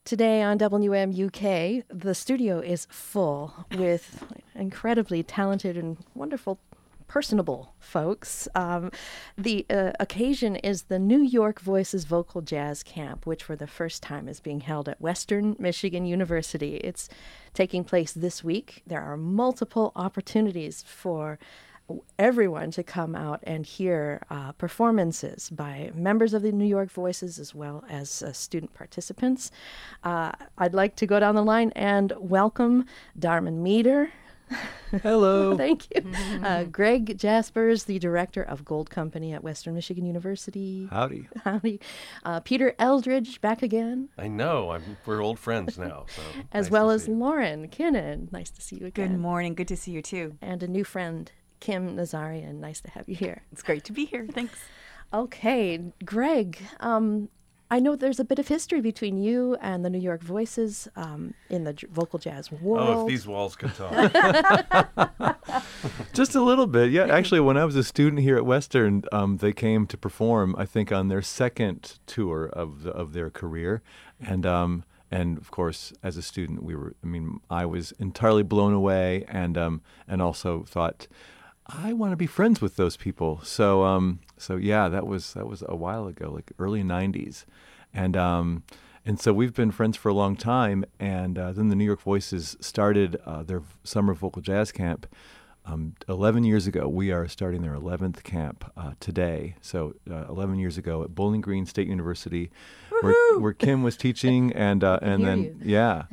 Today on WMUK, the studio is full with incredibly talented and wonderful, personable folks. The occasion is the New York Voices Vocal Jazz Camp, which for the first time is being held at Western Michigan University. It's taking place this week. There are multiple opportunities for everyone to come out and hear performances by members of the New York Voices as well as student participants. I'd like to go down the line and welcome Darman Meter. Hello. Thank you. Greg Jaspers, the director of Gold Company at Western Michigan University. Howdy. Howdy. Peter Eldridge, back again. I know. We're old friends now. So as nice well to as see you. Lauren Kinnan. Nice to see you again. Good morning. Good to see you too. And a new friend, Kim Nazarian. Nice to have you here. It's great to be here. Thanks. Okay, Greg, I know there's a bit of history between you and the New York Voices in the vocal jazz world. Oh, if these walls could talk. Just a little bit. Yeah, actually, when I was a student here at Western, they came to perform, I think, on their second tour of their career. And of course, as a student, I was entirely blown away and also thought, I want to be friends with those people. So yeah, that was a while ago, like early 90s. And so we've been friends for a long time. And then the New York Voices started their summer vocal jazz camp 11 years ago. We are starting their 11th camp today. So 11 years ago at Bowling Green State University, where Kim was teaching, and then yeah.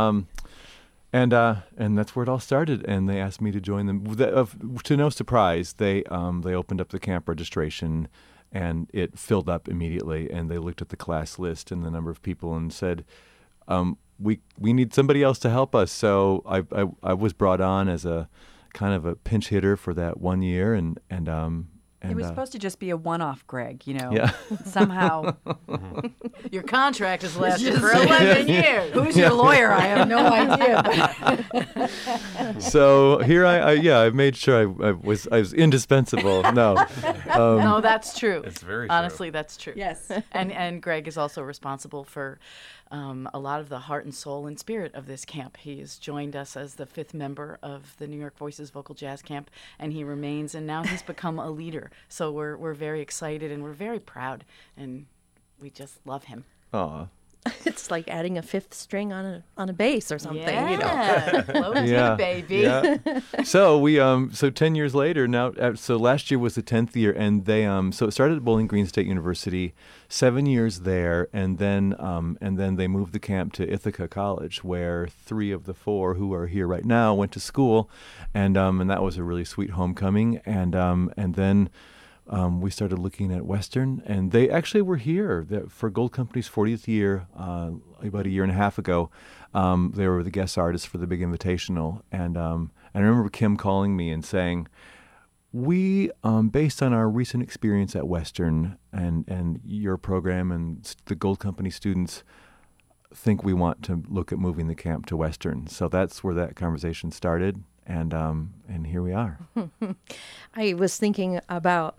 And that's where it all started, and they asked me to join them. To no surprise, they opened up the camp registration, and it filled up immediately. And they looked at the class list and the number of people and said, "We need somebody else to help us." So I was brought on as a kind of a pinch hitter for that 1 year, and it was supposed to just be a one-off, Greg, Yeah. Somehow. Your contract has lasted for 11 years. Who's your lawyer? I have no idea. So here I made sure I was indispensable. No. No, that's true. It's very true. Honestly, that's true. Yes. And Greg is also responsible for a lot of the heart and soul and spirit of this camp. He has joined us as the 5th member of the New York Voices Vocal Jazz Camp, and he remains, and now he's become a leader. So we're very excited and we're very proud, and we just love him. Aw. It's like adding a 5th string on a bass or something, Yeah. Flow Yeah. baby. Yeah. So we so 10 years later now. So last year was the 10th year, and they so it started at Bowling Green State University, 7 years there, and then they moved the camp to Ithaca College, where 3 of the 4 who are here right now went to school, and that was a really sweet homecoming, and then. We started looking at Western, and they actually were here for Gold Company's 40th year about a year and a half ago. They were the guest artists for the big invitational, and I remember Kim calling me and saying, "We, based on our recent experience at Western and your program and the Gold Company students, think we want to look at moving the camp to Western." So that's where that conversation started, and here we are. I was thinking about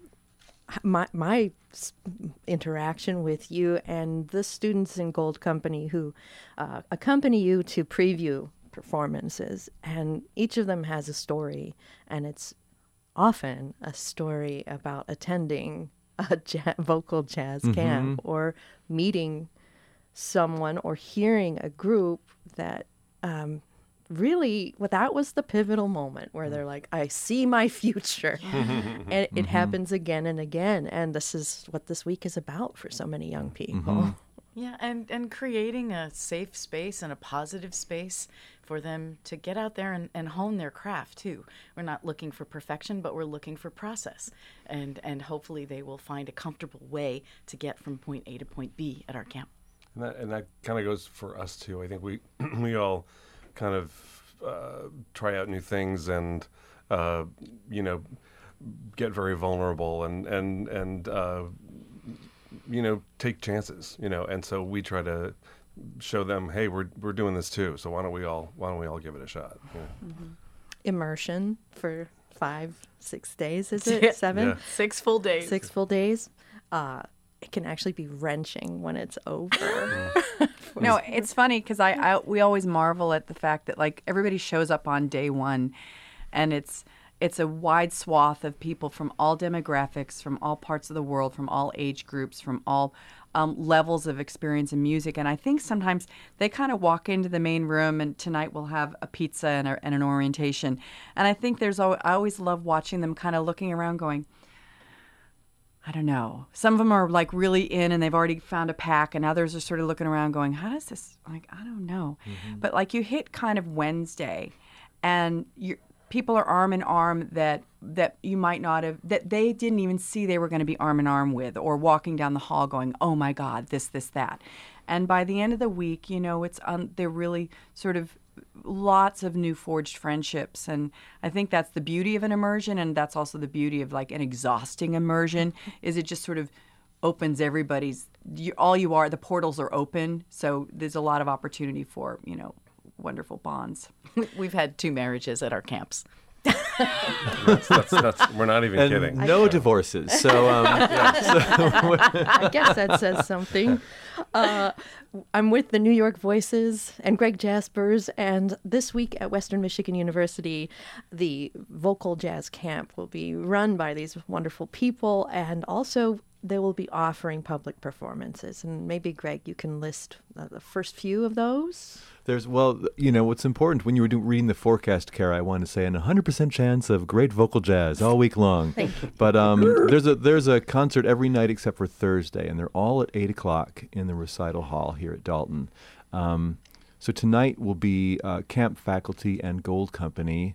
my interaction with you and the students in Gold Company who accompany you to preview performances, and each of them has a story, and it's often a story about attending a vocal jazz camp or meeting someone or hearing a group that really, that was the pivotal moment where they're like, I see my future. And it happens again and again. And this is what this week is about for so many young people. Yeah, and creating a safe space and a positive space for them to get out there and hone their craft, too. We're not looking for perfection, but we're looking for process. And hopefully they will find a comfortable way to get from point A to point B at our camp. And that kind of goes for us, too. I think we all kind of try out new things and get very vulnerable and take chances, and so we try to show them, hey, we're doing this too, so why don't we all give it a shot. Immersion for 5-6 days, is it? 7? Yeah. 6 full days. 6 full days. It can actually be wrenching when it's over. No, it's funny because we always marvel at the fact that like everybody shows up on day one, and it's a wide swath of people from all demographics, from all parts of the world, from all age groups, from all levels of experience in music. And I think sometimes they kind of walk into the main room, and tonight we'll have a pizza and an orientation. And I think I always love watching them kind of looking around going, I don't know. Some of them are like really in and they've already found a pack, and others are sort of looking around going, how does this, like, I don't know. Mm-hmm. But like you hit kind of Wednesday, and people are arm in arm that you might not have, that they didn't even see they were going to be arm in arm with, or walking down the hall going, oh my God, this, that. And by the end of the week, it's they're really sort of lots of new forged friendships. And I think that's the beauty of an immersion, and that's also the beauty of like an exhausting immersion, is it just sort of opens everybody's, the portals are open. So there's a lot of opportunity for, wonderful bonds. We've had 2 marriages at our camps. That's we're not even kidding. No divorces. So, I guess that says something. I'm with the New York Voices and Greg Jaspers, and this week at Western Michigan University, the Vocal Jazz Camp will be run by these wonderful people, and also they will be offering public performances. And maybe, Greg, you can list the first few of those. What's important when you were reading the forecast, Kara, I want to say, a 100% chance of great vocal jazz all week long. Thank you. But there's a concert every night except for Thursday, and they're all at 8 o'clock in the recital hall here at Dalton. So tonight will be camp faculty and Gold Company,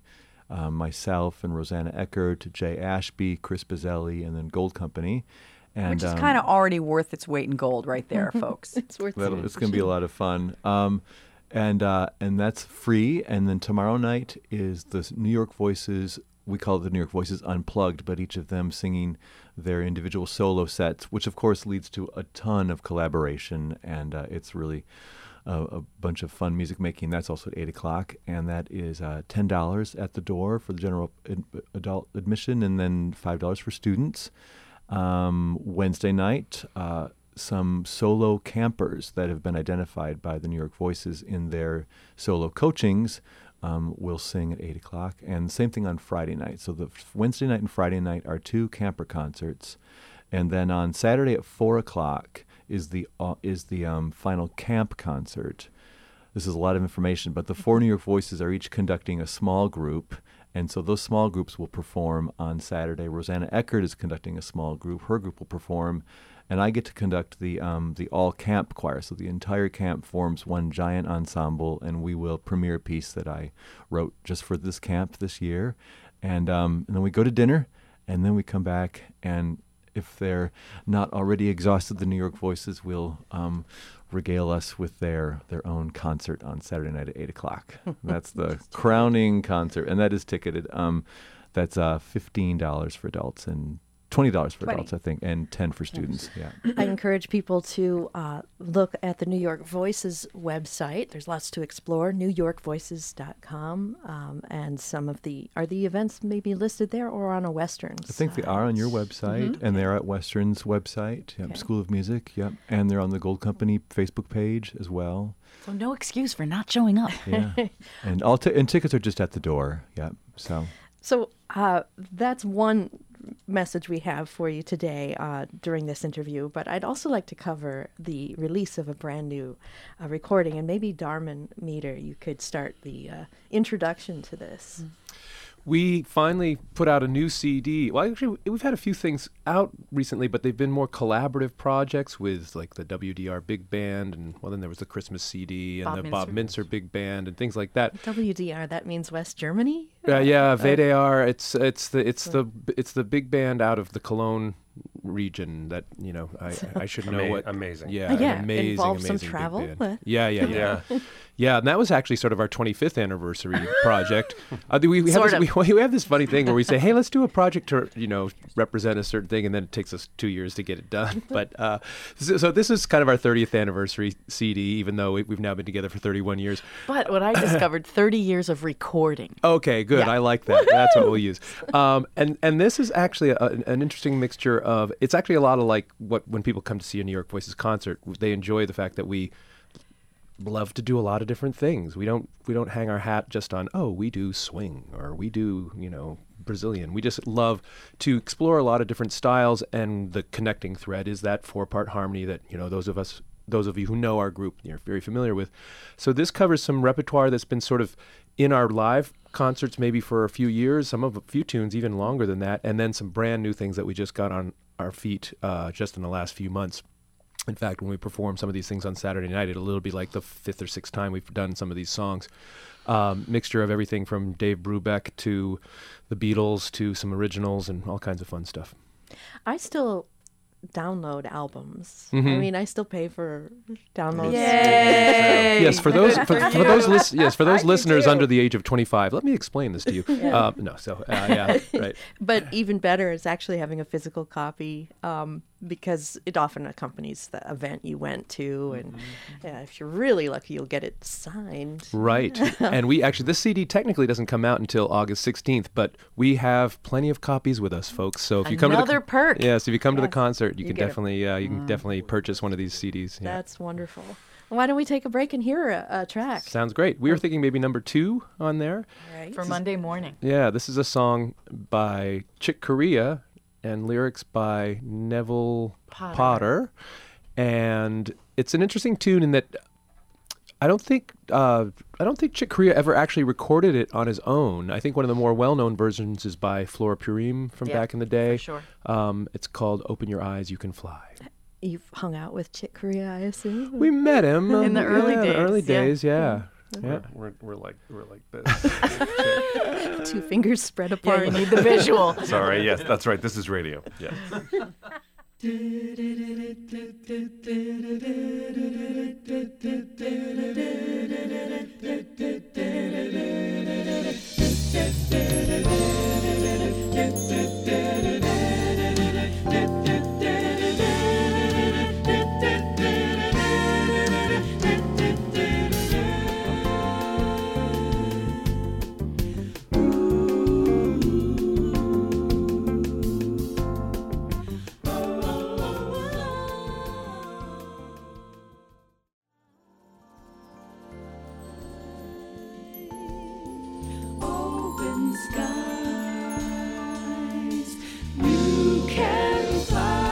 myself and Rosanna Eckert, Jay Ashby, Chris Bazzelli, and then Gold Company. And, which is kind of already worth its weight in gold right there, folks. It's worth it. It's going to be a lot of fun. And that's free. And then tomorrow night is the New York Voices. We call it the New York Voices Unplugged, but each of them singing their individual solo sets, which of course leads to a ton of collaboration. And it's really a bunch of fun music making. That's also at 8 o'clock. And that is $10 at the door for the general adult admission, and then $5 for students. Wednesday night, some solo campers that have been identified by the New York Voices in their solo coachings will sing at 8 o'clock. And same thing on Friday night. So the Wednesday night and Friday night are 2 camper concerts. And then on Saturday at 4 o'clock is the final camp concert. This is a lot of information, but the 4 New York Voices are each conducting a small group. And so those small groups will perform on Saturday. Rosanna Eckert is conducting a small group. Her group will perform. And I get to conduct the all-camp choir. So the entire camp forms one giant ensemble, and we will premiere a piece that I wrote just for this camp this year. And then we go to dinner, and then we come back. And if they're not already exhausted, the New York Voices will regale us with their own concert on Saturday night at 8 o'clock. That's the crowning concert, and that is ticketed. That's $15 for adults and $20 for adults, I think, and $10 for students. Yeah. I encourage people to look at the New York Voices website. There's lots to explore, newyorkvoices.com, and are the events maybe listed there or on a Western's? I think they are on your website, and they're at Western's website, Okay. School of Music, and they're on the Gold Company Facebook page as well. So no excuse for not showing up. Yeah, and and tickets are just at the door. Yeah, so that's one message we have for you today during this interview, but I'd also like to cover the release of a brand new recording, and maybe Darman Meter, you could start the introduction to this. We finally put out a new CD. Well, actually, we've had a few things out recently, but they've been more collaborative projects with like the WDR Big Band, and then there was the Christmas CD and the Bob Mintzer Big Band and things like that. WDR, that means West Germany? Yeah, VDR. It's the big band out of the Cologne region that I should know what. Amazing. Yeah, Yeah, an amazing, involves some amazing big travel, band. but- Yeah. Yeah, and that was actually sort of our 25th anniversary project. We have this funny thing where we say, hey, let's do a project to represent a certain thing, and then it takes us 2 years to get it done. But so this is kind of our 30th anniversary CD, even though we've now been together for 31 years. But what I discovered, 30 years of recording. Okay, good. Yeah. I like that. That's what we'll use. And this is actually an interesting mixture of, it's actually a lot of like when people come to see a New York Voices concert, they enjoy the fact that we love to do a lot of different things. We don't hang our hat just on, oh, we do swing or we do, Brazilian. We just love to explore a lot of different styles, and the connecting thread is that 4-part harmony that, those of you who know our group, you're very familiar with. So this covers some repertoire that's been sort of in our live concerts maybe for a few years, a few tunes even longer than that, and then some brand new things that we just got on our feet just in the last few months. In fact, when we perform some of these things on Saturday night, it'll be like the 5th or 6th time we've done some of these songs. Mixture of everything from Dave Brubeck to the Beatles to some originals and all kinds of fun stuff. I still download albums. Mm-hmm. I mean, I still pay for downloads. Yay! Yes, for those listeners under the age of 25, let me explain this to you. Yeah. Right. But even better is actually having a physical copy, because it often accompanies the event you went to, and if you're really lucky, you'll get it signed. Right. And this CD technically doesn't come out until August 16th, but we have plenty of copies with us, folks. So if you come to Another perk. Yes, if you come to the concert, you can get definitely purchase one of these CDs. Yeah. That's wonderful. Why don't we take a break and hear a track? Sounds great. We were thinking maybe number 2 on there. Right. For Monday morning. Yeah, this is a song by Chick Corea and lyrics by Neville Potter. And it's an interesting tune in that I don't think Chick Corea ever actually recorded it on his own. I think one of the more well-known versions is by Flora Purim from back in the day. For sure. It's called "Open Your Eyes, You Can Fly." You've hung out with Chick Corea, I assume. We met him In the early days, The early yeah. days, yeah. We're like this. 2 fingers spread Yeah, apart. you need the visual. Sorry, yes, that's right. This is radio. Yes. Open skies, you can fly.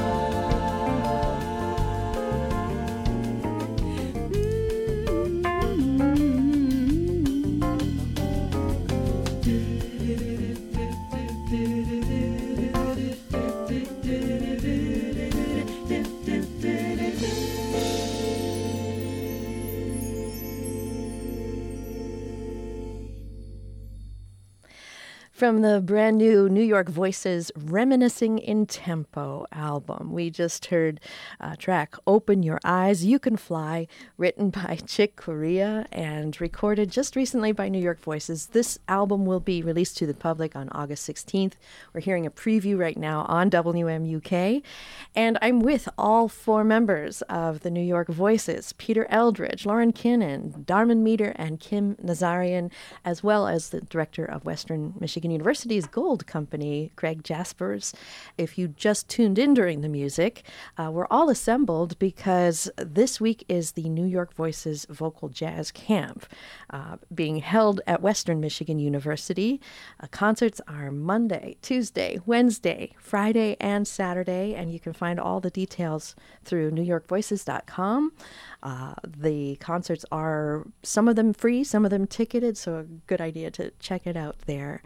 From the brand new New York Voices Reminiscing in Tempo album, we just heard a track, Open Your Eyes, You Can Fly, written by Chick Corea and recorded just recently by New York Voices. This album will be released to the public on August 16th. We're hearing a preview right now on WMUK. And I'm with all 4 members of the New York Voices, Peter Eldridge, Lauren Kinnan, Darman Meter, and Kim Nazarian, as well as the director of Western Michigan University's Gold Company, Craig Jaspers. If you just tuned in during the music, we're all assembled because this week is the New York Voices Vocal Jazz Camp being held at Western Michigan University. Concerts are Monday, Tuesday, Wednesday, Friday, and Saturday, and you can find all the details through newyorkvoices.com. The concerts are, some of them free, some of them ticketed, so a good idea to check it out there.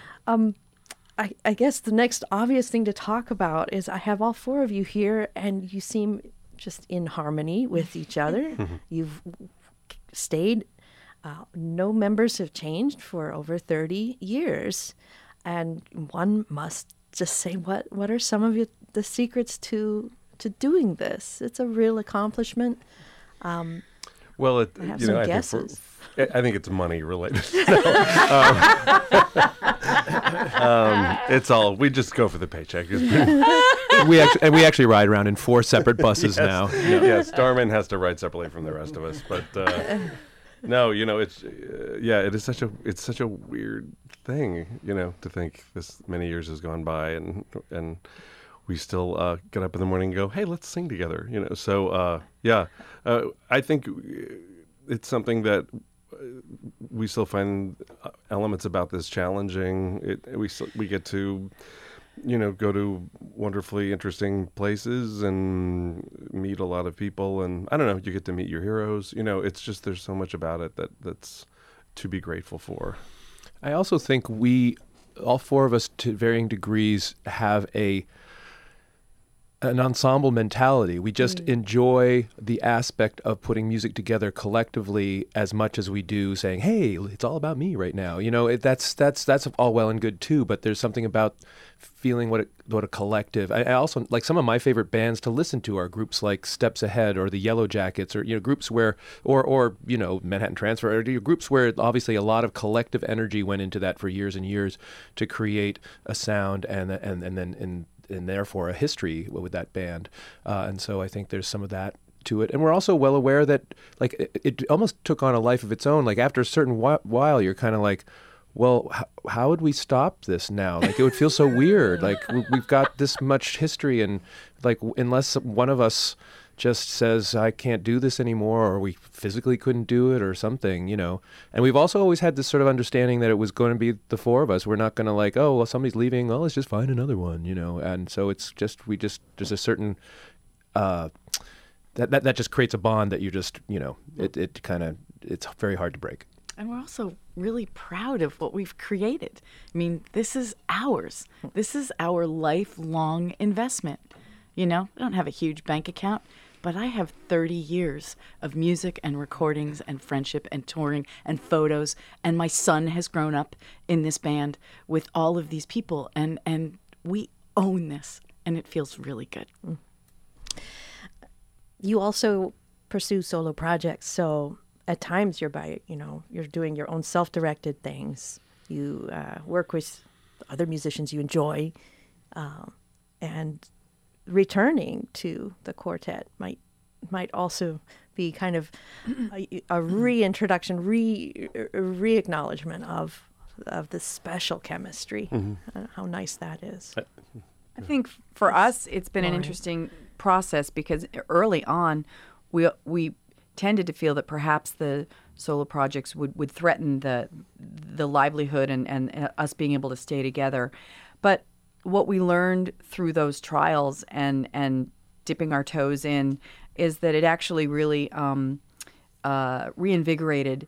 I guess the next obvious thing to talk about is I have all 4 of you here, and you seem just in harmony with each other. You've stayed. No members have changed for over 30 years. And one must just say, what are some of the secrets to doing this? It's a real accomplishment. Well, I have some guesses. I think it's money related. It's all, we just go for the paycheck. we actually ride around in 4 separate buses now. Yes, Darman has to ride separately from the rest of us, but no, it's it is such a weird thing, to think this many years has gone by and we still get up in the morning and go, hey, let's sing together, So I think it's something that we still find elements about this challenging. We get to, go to wonderfully interesting places and meet a lot of people, and I don't know, you get to meet your heroes. It's just there's so much about it that's to be grateful for. I also think we, all four of us to varying degrees, have an ensemble mentality. We just enjoy the aspect of putting music together collectively as much as we do saying, "Hey, it's all about me right now." That's all well and good too. But there's something about feeling what a collective. I also like some of my favorite bands to listen to are groups like Steps Ahead or the Yellow Jackets, or groups where or Manhattan Transfer, or groups where obviously a lot of collective energy went into that for years and years to create a sound and therefore a history with that band. And so I think there's some of that to it. And we're also well aware that it almost took on a life of its own. Like after a certain while, you're kind of like, well, how would we stop this now? Like it would feel so weird. Like we've got this much history, and like unless one of us just says, I can't do this anymore, or we physically couldn't do it or something, And we've also always had this sort of understanding that it was going to be the four of us. We're not going to like, oh, well, somebody's leaving. Well, let's just find another one, And so it's just, there's a certain, that just creates a bond that you just, it's very hard to break. And we're also really proud of what we've created. I mean, this is ours. This is our lifelong investment. I don't have a huge bank account, but I have 30 years of music and recordings and friendship and touring and photos. And my son has grown up in this band with all of these people. And we own this. And it feels really good. You also pursue solo projects. So at times you're doing your own self-directed things. You work with other musicians you enjoy. And returning to the quartet might also be kind of a reintroduction, re-acknowledgement of this special chemistry. How nice that is. I think for us, it's been an interesting process because early on, we tended to feel that perhaps the solo projects would threaten the livelihood and us being able to stay together. But what we learned through those trials and dipping our toes in is that it actually really reinvigorated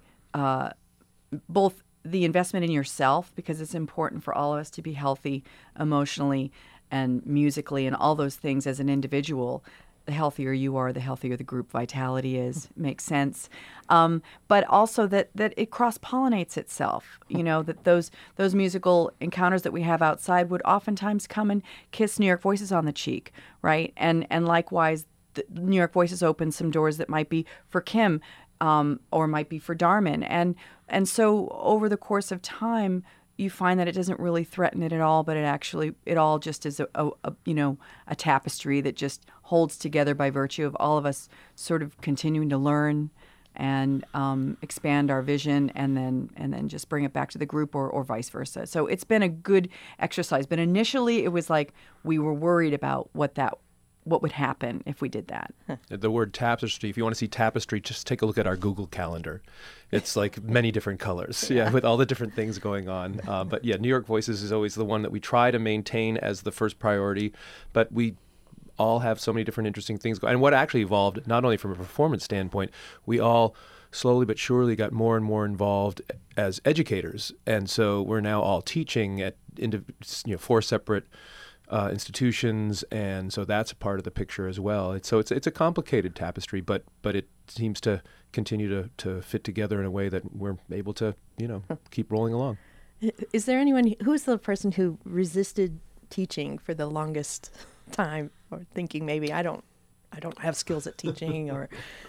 both the investment in yourself, because it's important for all of us to be healthy emotionally and musically and all those things as an individual. The healthier you are, the healthier the group vitality is. Makes sense. But also that it cross-pollinates itself. That those musical encounters that we have outside would oftentimes come and kiss New York Voices on the cheek, right? And likewise, the New York Voices opens some doors that might be for Kim or might be for Darman. And so over the course of time, you find that it doesn't really threaten it at all, but it all just is a tapestry that just holds together by virtue of all of us sort of continuing to learn and expand our vision, and then just bring it back to the group or vice versa. So it's been a good exercise. But initially, it was like we were worried about what would happen if we did that. The word tapestry, if you want to see tapestry, just take a look at our Google Calendar. It's like many different colors, with all the different things going on. But New York Voices is always the one that we try to maintain as the first priority. But we all have so many different interesting things going. And what actually evolved, not only from a performance standpoint, we all slowly but surely got more and more involved as educators. And so we're now all teaching at 4 separate institutions, and so that's a part of the picture as well. It's a complicated tapestry, but it seems to continue to fit together in a way that we're able to keep rolling along. Is there anyone who's the person who resisted teaching for the longest time, or thinking maybe I don't have skills at teaching, or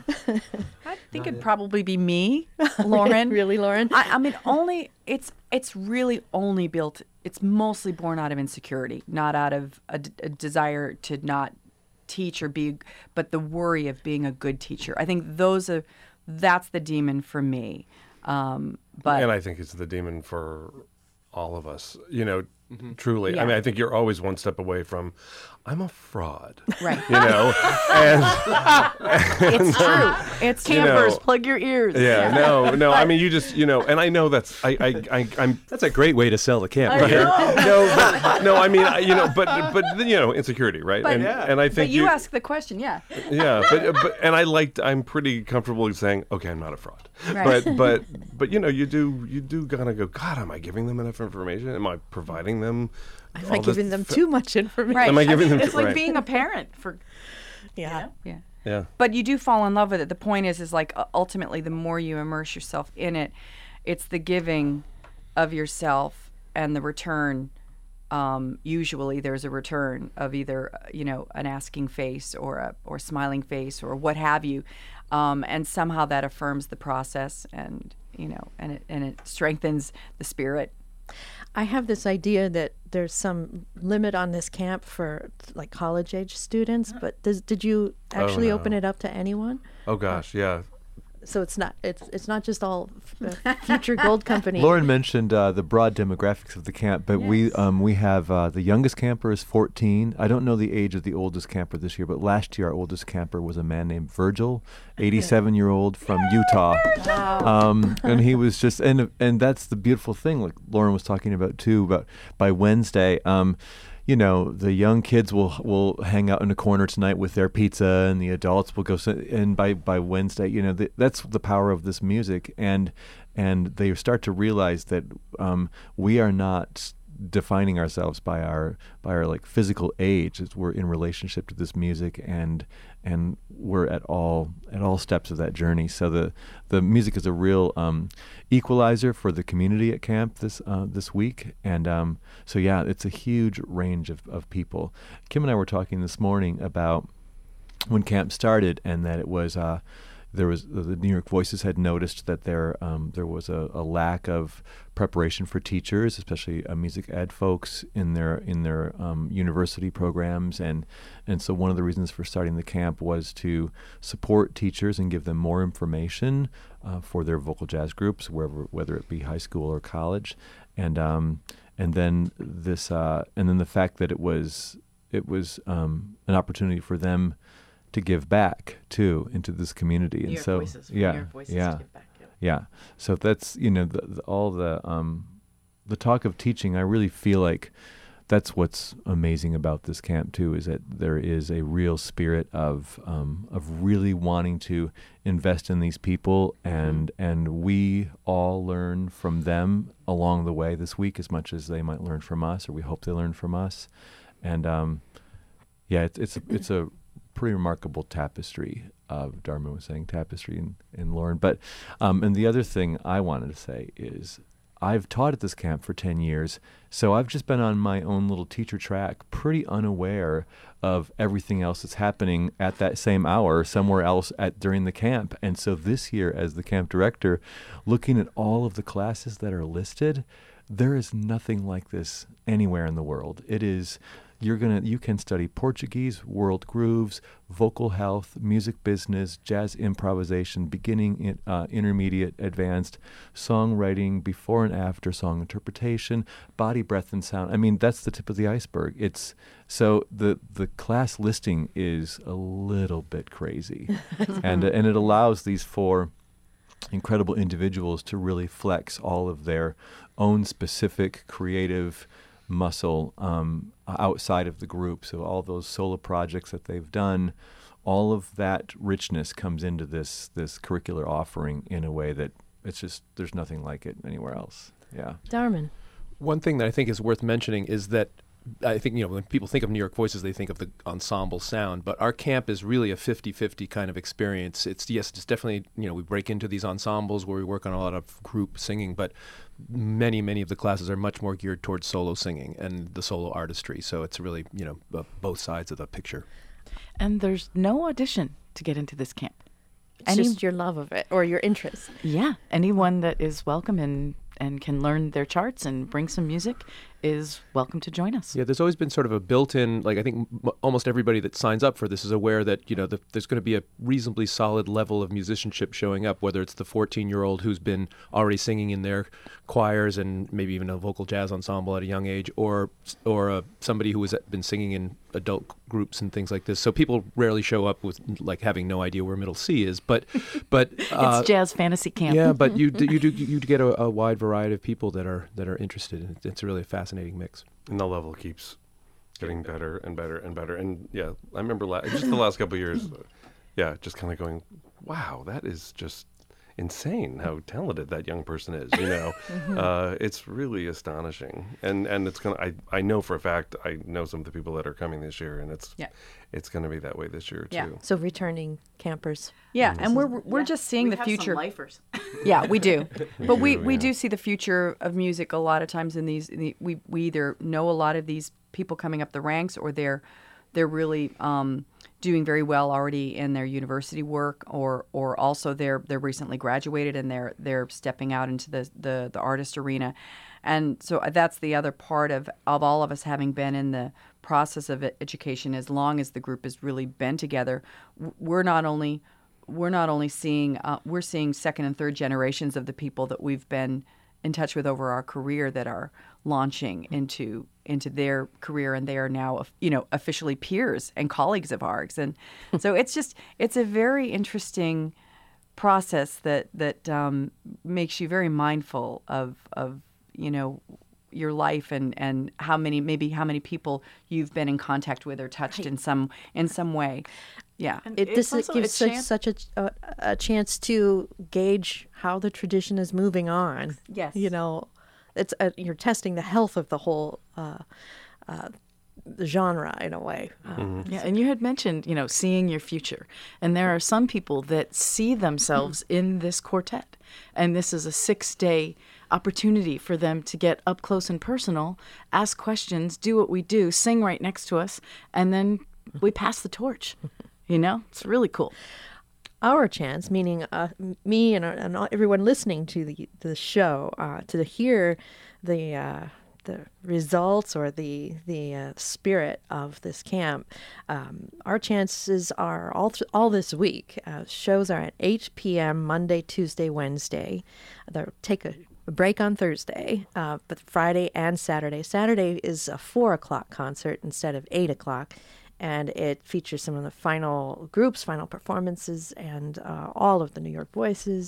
I think it'd probably be me, Lauren. Really, Lauren? I mean, it's really only built. It's mostly born out of insecurity, not out of a desire to not teach or be, but the worry of being a good teacher. I think that's the demon for me. And I think it's the demon for all of us. Truly. Yeah. I mean, I think you're always one step away from, I'm a fraud. Right. You know? And It's true. It's Campers, plug your ears. yeah, no. I mean, you just, and I know that's, I'm That's a great way to sell the camp. Right? no, I mean, but insecurity, right? But- and I think But you ask the question, yeah. yeah, but I'm pretty comfortable saying, okay, I'm not a fraud. Right. But you do kind of go, God, am I giving them enough information? Am I providing them? Am I giving them too much information? Right. Am I giving them? It's like right. being a parent for Yeah. Yeah. Yeah. But you do fall in love with it. The point is like ultimately, the more you immerse yourself in it, it's the giving of yourself and the return. Usually, there's a return of either an asking face or smiling face or what have you, and somehow that affirms the process and it strengthens the spirit. I have this idea that there's some limit on this camp for like college age students, but did you actually open it up to anyone? Oh gosh, yeah. So it's not just all future Gold Company. Lauren mentioned the broad demographics of the camp, but we have the youngest camper is 14. I don't know the age of the oldest camper this year, but last year our oldest camper was a man named Virgil, 87-year-old from Utah. Wow. And he was just and that's the beautiful thing, like Lauren was talking about too. About by Wednesday, the young kids will hang out in a corner tonight with their pizza, and the adults will go. And by Wednesday, that's the power of this music, and they start to realize that we are not defining ourselves by our like physical age. We're in relationship to this music, and we're at all steps of that journey. So the music is a real equalizer for the community at camp this week, and so yeah, it's a huge range of people. Kim and I were talking this morning about when camp started, and that it was the New York Voices had noticed that there was a lack of preparation for teachers, especially music ed folks in their university programs, and so one of the reasons for starting the camp was to support teachers and give them more information for their vocal jazz groups, whether it be high school or college, and then the fact that it was an opportunity for them to give back too into this community, New and York so Voices, yeah, New York Voices yeah, to give back. yeah. So that's all the talk of teaching. I really feel like that's what's amazing about this camp too, is that there is a real spirit of really wanting to invest in these people, and we all learn from them along the way this week as much as they might learn from us, or we hope they learn from us, and it's a pretty remarkable tapestry of Dharma was saying tapestry and Lauren. But and the other thing I wanted to say is I've taught at this camp for 10 years, so I've just been on my own little teacher track, pretty unaware of everything else that's happening at that same hour somewhere else during the camp. And so this year, as the camp director, looking at all of the classes that are listed, there is nothing like this anywhere in the world. It is you can study Portuguese, world grooves, vocal health, music business, jazz improvisation, beginning, intermediate, advanced, songwriting, before and after song interpretation, body, breath, and sound. I mean, that's the tip of the iceberg. It's so the class listing is a little bit crazy, and it allows these four incredible individuals to really flex all of their own specific creative muscle outside of the group. So all those solo projects that they've done, all of that richness comes into this curricular offering in a way that it's just, there's nothing like it anywhere else. Yeah. Darman. One thing that I think is worth mentioning is that I think, when people think of New York Voices, they think of the ensemble sound, but our camp is really a 50-50 kind of experience. It's definitely, we break into these ensembles where we work on a lot of group singing, but many, many of the classes are much more geared towards solo singing and the solo artistry. So it's really, both sides of the picture. And there's no audition to get into this camp. It's just your love of it or your interest. Yeah. Anyone that is welcome and can learn their charts and bring some music is welcome to join us. Yeah, there's always been sort of a built-in, like I think almost everybody that signs up for this is aware that, there's going to be a reasonably solid level of musicianship showing up, whether it's the 14-year-old who's been already singing in their choirs and maybe even a vocal jazz ensemble at a young age, or somebody who has been singing in adult groups and things like this. So people rarely show up with like having no idea where middle C is, but it's jazz fantasy camp. Yeah, but you get a wide variety of people that are interested. It's really a fascinating mix. And the level keeps getting better and better and better. And yeah, I remember just the last couple of years, just kind of going, wow, that is just insane how talented that young person is. It's really astonishing. And it's gonna. I know for a fact. I know some of the people that are coming this year, and it's going to be that way this year too. So returning campers. Yeah, and we're just seeing the future. Some lifers. Yeah, we do. But we do see the future of music a lot of times in these. We either know a lot of these people coming up the ranks, or they're really doing very well already in their university work, or also they're recently graduated and they're stepping out into the artist arena. And so that's the other part of all of us having been in the process of education. As long as the group has really been together, we're not only seeing we're seeing second and third generations of the people that we've been in touch with over our career that are launching into their career, and they are now officially peers and colleagues of ours. And so it's a very interesting process that makes you very mindful of your life and how many people you've been in contact with or touched in some way. Yeah, this gives such a chance to gauge how the tradition is moving on. Yes, it's you're testing the health of the whole genre in a way. Yeah, and you had mentioned seeing your future, and there are some people that see themselves in this quartet, and this is a 6-day opportunity for them to get up close and personal, ask questions, do what we do, sing right next to us, and then we pass the torch. It's really cool. Our chance, meaning me and everyone listening to the show, to hear the results or the spirit of this camp. Our chances are all this week. Shows are at 8 p.m. Monday, Tuesday, Wednesday. They'll take a break on Thursday, but Friday and Saturday. Saturday is a 4 o'clock concert instead of 8 o'clock. And it features some of the final groups, final performances, and all of the New York Voices.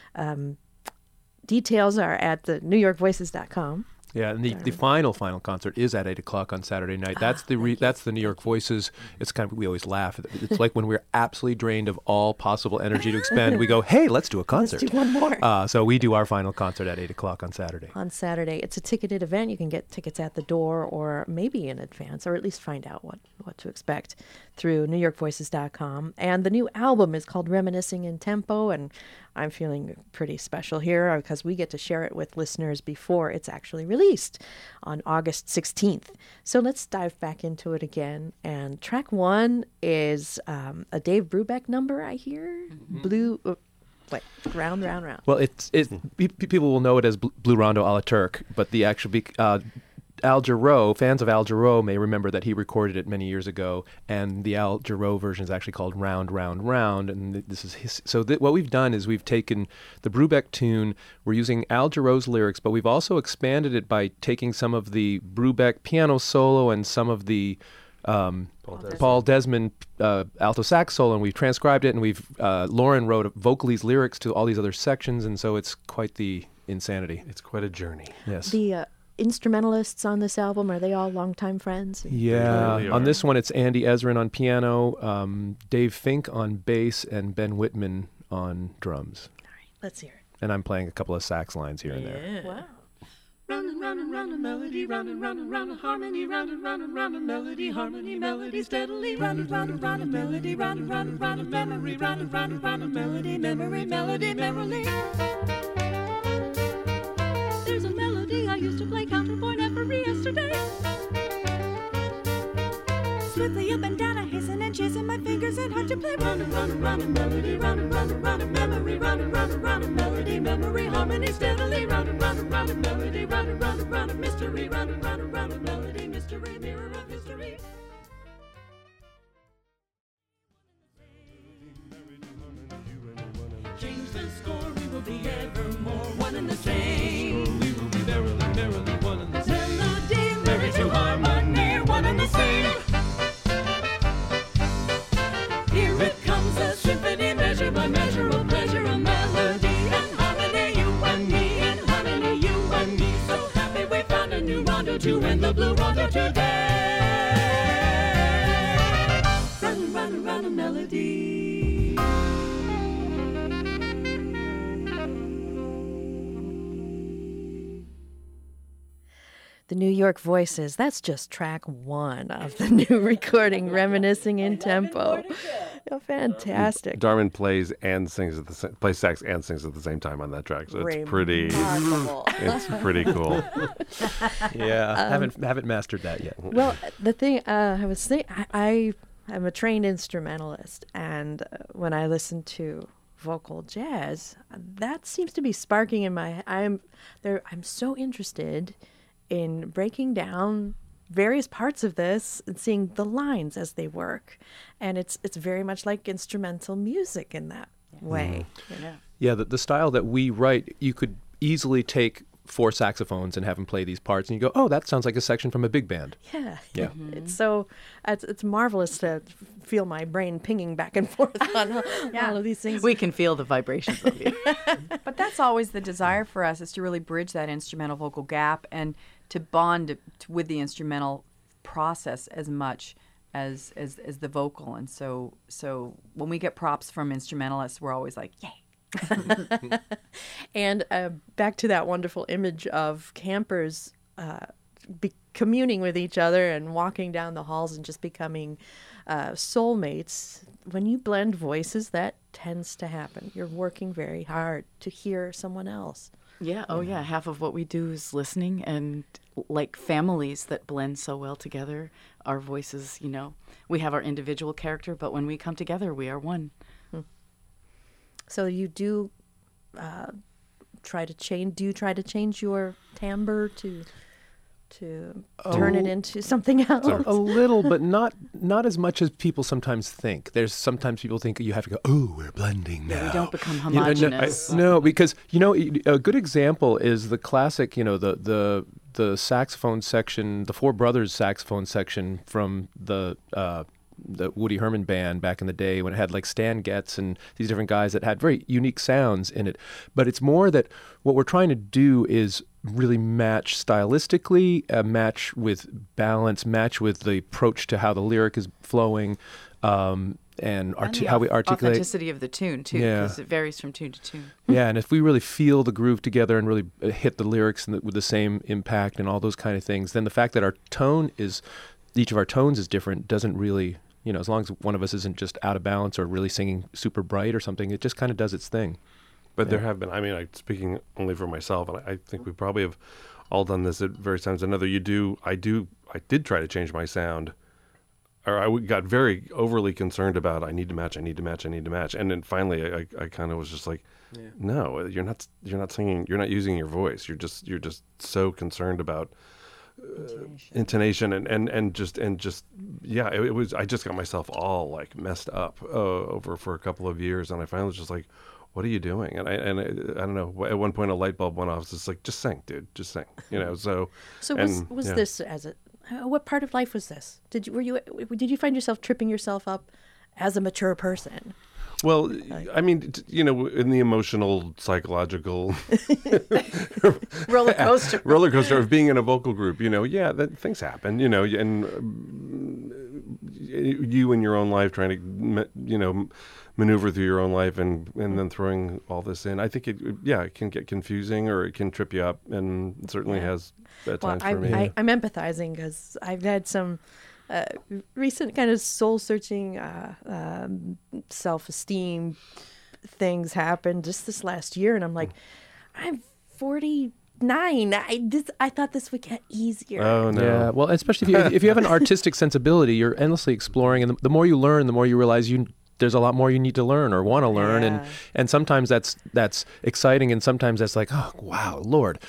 Details are at the NewYorkVoices.com. Yeah, and the final concert is at 8 o'clock on Saturday night. That's the New York Voices. It's kind of, we always laugh. It's like when we're absolutely drained of all possible energy to expend, we go, hey, let's do a concert. Let's do one more. So we do our final concert at 8 o'clock on Saturday. On Saturday. It's a ticketed event. You can get tickets at the door or maybe in advance, or at least find out what to expect through NewYorkVoices.com. And the new album is called Reminiscing in Tempo, and I'm feeling pretty special here because we get to share it with listeners before it's actually released on August 16th. So let's dive back into it again. And track 1 is a Dave Brubeck number, I hear. Mm-hmm. Round, round, round. Well, people will know it as Blue Rondo a la Turk, but the actual Al Jarreau, fans of Al Jarreau may remember that he recorded it many years ago, and the Al Jarreau version is actually called Round, Round, Round, and this is his. So what we've done is we've taken the Brubeck tune, we're using Al Jarreau's lyrics, but we've also expanded it by taking some of the Brubeck piano solo and some of the Paul Desmond alto sax solo, and we've transcribed it, and Lauren wrote vocalese lyrics to all these other sections, and so it's quite the insanity. It's quite a journey. Yes. The instrumentalists on this album, are they all longtime friends? Yeah. Really on this one, it's Andy Ezrin on piano, Dave Fink on bass, and Ben Whitman on drums. All right, let's hear it. And I'm playing a couple of sax lines here and there. Wow. Round and round and round a melody, round and round and round a harmony, round and round and round a melody, harmony, melody, steadily, round and round and round a melody, round and round and round a memory, round and round and round a melody, memory, melody, memory. There's a melody I used to play counterpoint every yesterday. Swiftly up and down, I hasten and chasing my fingers and hard to play. Round and round and round a melody, round and round and round a memory, round and round and round a melody, memory, harmony, steadily, round and round and round a melody, round and round and round a mystery, round and round and the same. So we will be merrily, merrily one and the same. Melody, merry to harmony, one and the same. Here it comes, a symphony, measure by measure, a pleasure, a melody and harmony. You and me in harmony, you and me. So happy we found a new rondo to end the blue rondo today. Run a melody. The New York Voices, that's just track one of the new recording, Reminiscing in Tempo. Oh, fantastic. Darwin plays and sings at the plays sax and sings at the same time on that track. So it's pretty cool. Yeah, haven't mastered that yet. Well, the thing I was thinking, I'm a trained instrumentalist, and when I listen to vocal jazz, that seems to be sparking in my. I'm so interested in breaking down various parts of this and seeing the lines as they work, and it's very much like instrumental music in that way. Yeah, the style that we write, you could easily take 4 saxophones and have them play these parts, and you go, oh, that sounds like a section from a big band. Yeah. Mm-hmm. It's marvelous to feel my brain pinging back and forth on all of these things. We can feel the vibrations of you. But that's always the desire for us, is to really bridge that instrumental vocal gap and to bond with the instrumental process as much as the vocal. And so when we get props from instrumentalists, we're always like, yay. And back to that wonderful image of campers communing with each other and walking down the halls and just becoming soulmates. When you blend voices, that tends to happen. You're working very hard to hear someone else. Yeah. Oh, yeah. Half of what we do is listening, and like families that blend so well together, our voices, we have our individual character, but when we come together, we are one. So you do try to change. Do you try to change your timbre to turn it into something else? A little, but not as much as people sometimes think. There's sometimes people think you have to go, oh, we're blending now. Yeah, we don't become homogenous. No, because a good example is the classic. The saxophone section, the Four Brothers saxophone section from the Woody Herman band back in the day, when it had like Stan Getz and these different guys that had very unique sounds in it. But it's more that what we're trying to do is really match stylistically, match with balance, match with the approach to how the lyric is flowing, and how we articulate. Authenticity of the tune, too, because it varies from tune to tune. Yeah, and if we really feel the groove together and really hit the lyrics with the same impact and all those kind of things, then the fact that each of our tones is different doesn't really, as long as one of us isn't just out of balance or really singing super bright or something, it just kind of does its thing. But there have been, speaking only for myself, and I think we probably have all done this at various times. I did try to change my sound, or I got very overly concerned about, I need to match. And then finally I kind of was just like, no, you're not singing, you're not using your voice. You're just so concerned about intonation and just it was, I just got myself all like messed up over for a couple of years, and I finally was just like, what are you doing? And I don't know, at one point a light bulb went off. It's just like, just sing, dude, just sing, so was this what part of life was this? Did you find yourself tripping yourself up as a mature person? Well, in the emotional, psychological roller coaster of being in a vocal group, that things happen, and you in your own life trying to, maneuver through your own life and then throwing all this in. I think it can get confusing, or it can trip you up, and it certainly has at times for me. I'm empathizing because I've had some recent kind of soul-searching, self-esteem things happen just this last year, and I'm like, I'm 49. I thought this would get easier. Oh no! Yeah, well, especially if you have an artistic sensibility, you're endlessly exploring, and the more you learn, the more you realize there's a lot more you need to learn or want to learn, and sometimes that's exciting, and sometimes that's like, oh wow, Lord.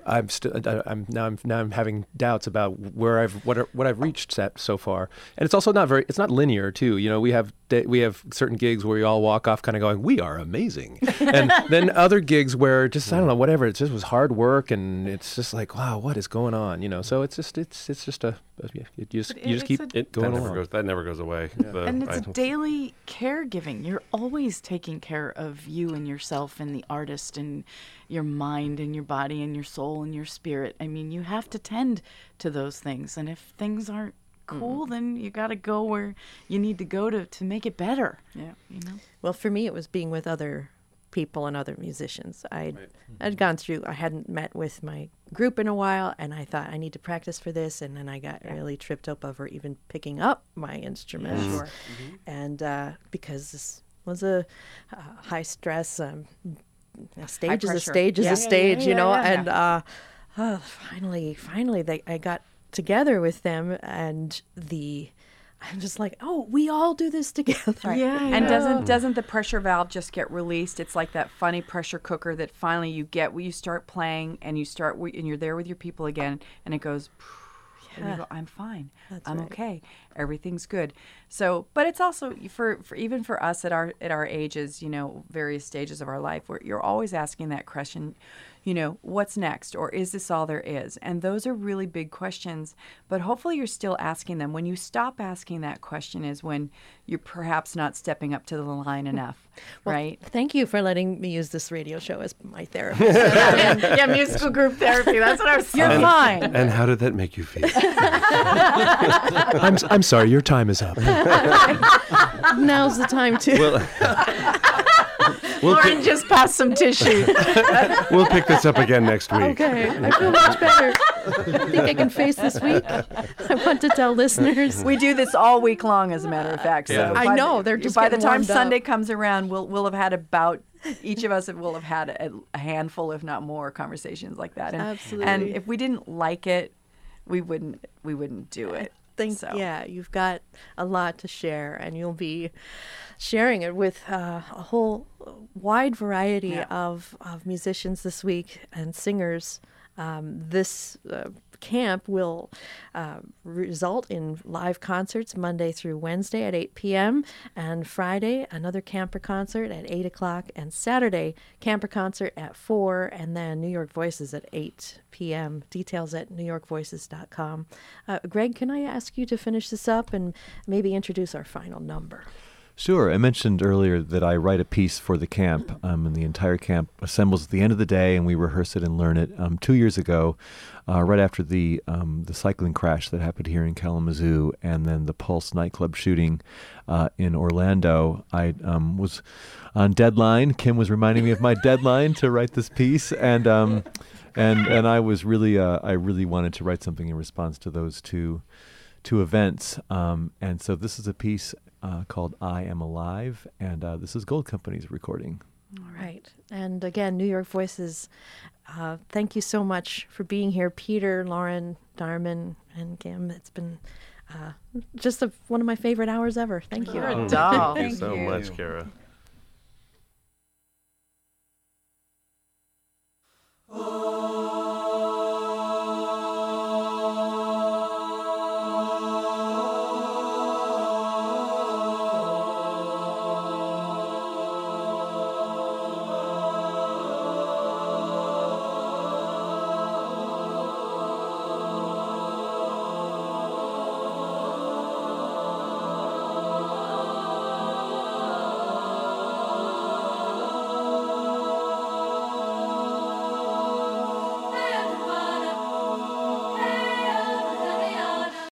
I'm having doubts about where what I've reached so far, and it's also it's not linear too. You know, we have certain gigs where we all walk off kind of going, we are amazing, and then other gigs where just I don't know, whatever, it just was hard work, and it's just like, wow, what is going on? You know, so it's just you just keep it going along. That never goes away. And it's daily caregiving. You're always taking care of you and yourself and the artist and your mind and your body and your soul and your spirit. I mean, you have to tend to those things. And if things aren't cool, then you got to go where you need to go to make it better. Yeah. You know? Well, for me, it was being with other people and other musicians. I'd gone through, I hadn't met with my group in a while, and I thought I need to practice for this, and then I got really tripped up over even picking up my instrument. Sure. And because this was a high stress, a stage is a stage is a stage, you know, and finally I got together with them, and I'm just like, oh, we all do this together. Right. Yeah, and doesn't the pressure valve just get released? It's like that funny pressure cooker that finally you get when you start playing and you're there with your people again, and it goes. And you go, I'm fine. I'm okay. Everything's good. So, but it's also for even for us at our ages, you know, various stages of our life, where you're always asking that question, you know, what's next, or is this all there is? And those are really big questions. But hopefully, you're still asking them. When you stop asking that question is when you're perhaps not stepping up to the line enough, right? Thank you for letting me use this radio show as my therapist. Yeah, musical group therapy. That's what I was saying. You're fine. And how did that make you feel? I'm sorry, your time is up. Now's the time to. Lauren just passed some tissue. We'll pick this up again next week. Okay, I feel much better. I think I can face this week. I want to tell listeners. We do this all week long, as a matter of fact. Yeah. So I know, they're just by the getting time warmed up. Sunday comes around, we'll have had about each of us will have had a handful, if not more, conversations like that. And, Absolutely. And if we didn't like it, we wouldn't do it. Yeah, you've got a lot to share, and you'll be sharing it with a whole wide variety of musicians this week and singers. This camp will result in live concerts Monday through Wednesday at 8 p.m. and Friday another camper concert at 8 o'clock, and Saturday camper concert at 4, and then New York Voices at 8 p.m. Details at newyorkvoices.com. Greg, can I ask you to finish this up and maybe introduce our final number? Sure. I mentioned earlier that I write a piece for the camp, and the entire camp assembles at the end of the day, and we rehearse it and learn it. 2 years ago, right after the cycling crash that happened here in Kalamazoo, and then the Pulse nightclub shooting in Orlando, I was on deadline. Kim was reminding me of my deadline to write this piece, and I was really I really wanted to write something in response to those two events, and so this is a piece called I Am Alive, and this is Gold Company's recording. All right. And again, New York Voices, thank you so much for being here, Peter, Lauren, Darman, and Kim. It's been just one of my favorite hours ever. Thank you. You're a doll. Thank you so much, Kara.